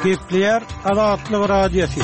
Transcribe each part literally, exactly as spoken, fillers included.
Gepler Azatlyk radiosu.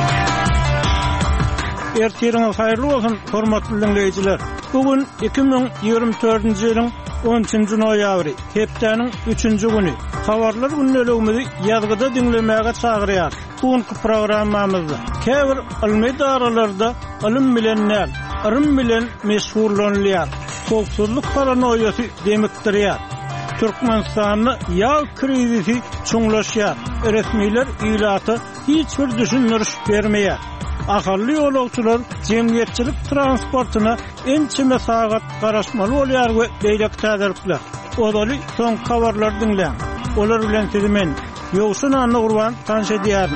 Ertiriniz hayırlı olsun, hormatly dinleyijiler. Bugün iki bin ýygrimi dördünji ýylyň on üçünji noýabry, hepdeniň üçünji güni. Habarlar günnelegimizi ýazgyda dinlemäge çagyrýar. Bugünkü programmamyzda käbir ilmi daralarda ilim bilen näl, ilim bilen meşhurlanýar. Howpsuzlyk paranoýasy demekdirýär. Türkmenistanyň ýağ krizisi çuňlaşýar. Resmiler ýylaty hiç bir düşündürüş bermeýär. Ahally ýolagçylar jemgyýetçilik transportyna ençe mesagat garaşmaly bolýar we beýlek täziripler. Odaly soň habarlar dinleň. Olar bilen sizi men Ýowşun Anna Gurban tanış edýärim.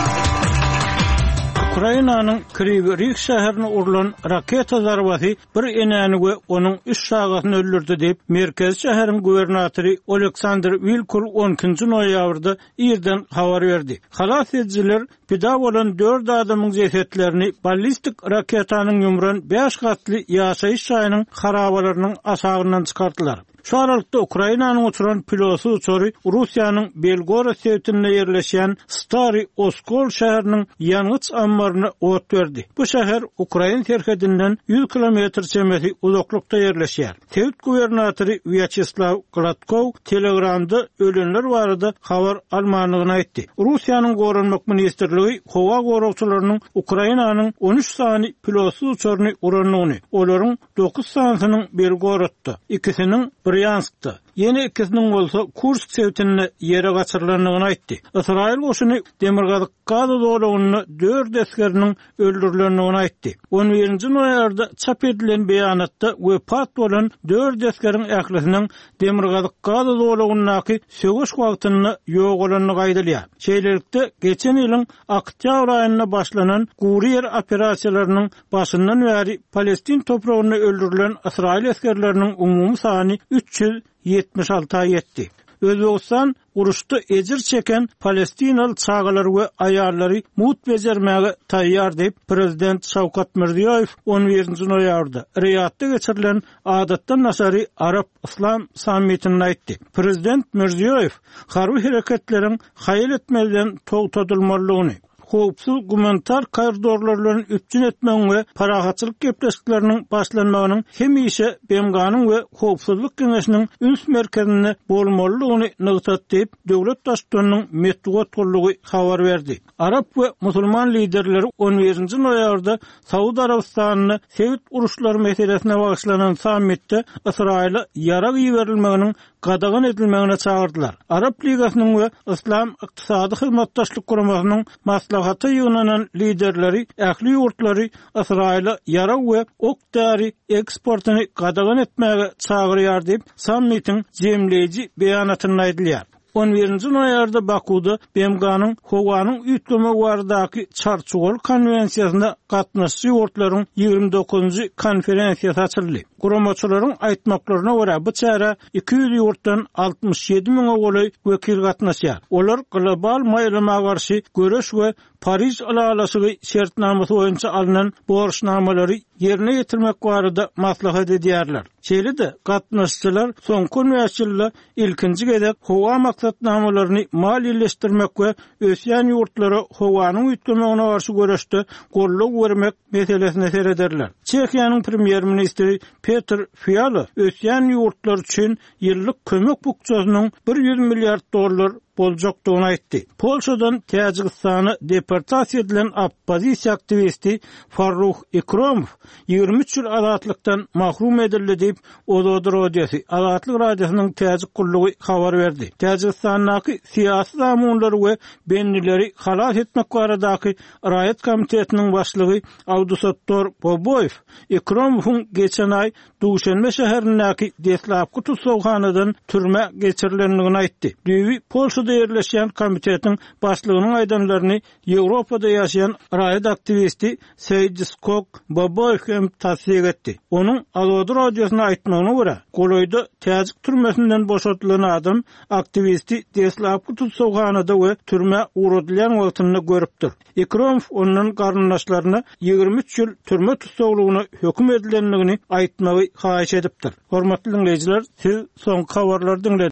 Ukrainanyň Kryvyi şäherine urulan raketa zarbasy bir enäni we onuň üç şagatyny öldürdi diýip merkez şäheriň gubernatory Oleksandr Vilkul on ikinji noýabrda ýerden habar berdi. Halas ediciler pida bolan dört adamyň jesetlerini ballistik raketanyň ýumran beş gatly ýaşaýyş şaýynyň harabalarynyň aşagyndan çykartdylar. Şu aralykda Ukrainanyň uçuran piloty uçary Russiýanyň Belgorod şehrinde ýerleşýän Stary Oskol şäheriniň ýanyç ambaryna ot berdi. Bu şäher Ukraina terhedinden yüz kilometr çemeti uzaklykda ýerleşýär. Tewt gubernatory Vyacheslav Gladkov Telegramda ölenler barada habar almanyny aýtdy. Russiýanyň Gorunmak ministrligi howa gorugçylarynyň Ukrainanyň on üç sany piloty uçaryny uranyny, olaryň dokuz sanynyň Belgorodda, ikisiniň Bryanskda, yeni ikisinin bolsa Kursk şehrine ýere gaçyrylanyny aýtdy. Israil goşuny Demirgazyk gaz dolagyny dört askeriniň öldürilenini aýtdy. on birinji noýabryda çap edilen beýanatda wepat bolan dört askeriň ählisiniň Demirgazyk gaz dolagynyňky sögüş wagtyny ýok bolanyny gaýdylýar. Şeýlelikde geçen ýylyň oktýabr aýynda başlanan Gurier operasiýalarynyň başyndan bäri Palestin topragyny öldürilen Israil askerleriniň umumy sany üç yüz ýetmiş alty ýetdi. Özbegistan uruşda ejir çeken Palestinalı çağalar we aýallary mut bejermäge taýýar diýip prezident Şawkat Mirziýoýew on birinji noýabrda Riyadda geçirilen adatdan nasary Arab İslam sammitinde aýtdy. Prezident Mirziýoýew harby hereketleriň haýyl etmeden togtadylmalygyny, howpsuz gumanitar koridorlaryny üpjün etmegi we parahatçylyk gepleşikleriniň başlanmagynyň hemişe B M G'nyň we Howpsuzlyk Geňeşiniň üns merkezinde bolmalygyny nygtat diýip döwlet başçysynyň metbuat gollugy habar berdi. Arab we musulman liderleri on birinji noýabrda Saudy Arabistanyny Sewit uruşlary meselesine bagyşlanan sammitde Israila ýarag ýeberilmeginiň gadagan edilmegine çağırdılar. Arab Ligasynyň we Islam ykdysady hyzmatdaşlyk guramasynyň maslahaty ýygynynyň liderleri ähli ýurtlary Israila ýarag we ok däri eksportyny gadagan etmäge çağırýar diýip sammitin jemleýiji beýanatyny aýdylýar. on birinji noýabrda Bakuda B M G'nyň howanyň üýtgeme baradaky Çarçugol konwensiýasyna gatnaşçy ýurtlaryň ýygrimi dokuzunji konferensiýasy açyldy. Guramaçylaryň aýtmaklaryna görä bu çäre iki yüz ýurtdan altmış ýedi miňe goly wekil gatnaşýar. Olar global maýlama garşy göreş we Paris alalasy şertnamasy boýunça alynan borçnamalary ýerine ýetirmek barada maslahat edýärler. Şeýle-de gatnaşçylar soňky beş ýylda ilkinji gezek howa maksatnamalaryny maliýeleşdirmek we ösýän ýurtlara howanyň üýtgemegine garşy göreşde golluk bermek meselesine serederler. Çekiýanyň premier ministri Petr Fiala ösýän ýurtlar üçin ýyllyk kömek bukçasynyň bir yüz milliard dollar boljakdygyny aýtdy. Polşadan Täjikistany deportasiýa edilen oppozisiýa aktivisti Farruh Ikramov ýygrimi üç ýyl azatlykdan mahrum edildi diýip Ozod radiosu, Azatlyk radiosynyň Täjik gullugy habar berdi. Täjikistanyň siýasy zamanlary we bennileri halas etmek baradaky Raýat komitetiniň başlygy Abdusattor Boboýew Ikramowyň geçen aý Duşanbe şäherindäki Deslapky tutsawhanadan türme geçirilendigini aýtdy. Düýbi Polşada ýerleşýän komitetiň başlygynyň aýdanlaryny Ýewropada ýaşaýan raýat aktivisti Seydiskok Boboýew hem tasdiq etdi. Onuň Azad radiosyna aýtmagyna görä, Goloýda Täjik türmesinden boşaltylan adam aktivisti Deslapky tutsawhanada we türme urudylan wagtyny görüpdir. Ikramov onuň garyndaşlaryna ýygrimi üç ýyl türme tutsawlygyny hökm edilendigini aýtmagy haýyş edipdir. Hormatly dinleýijiler, siz soňky habarlary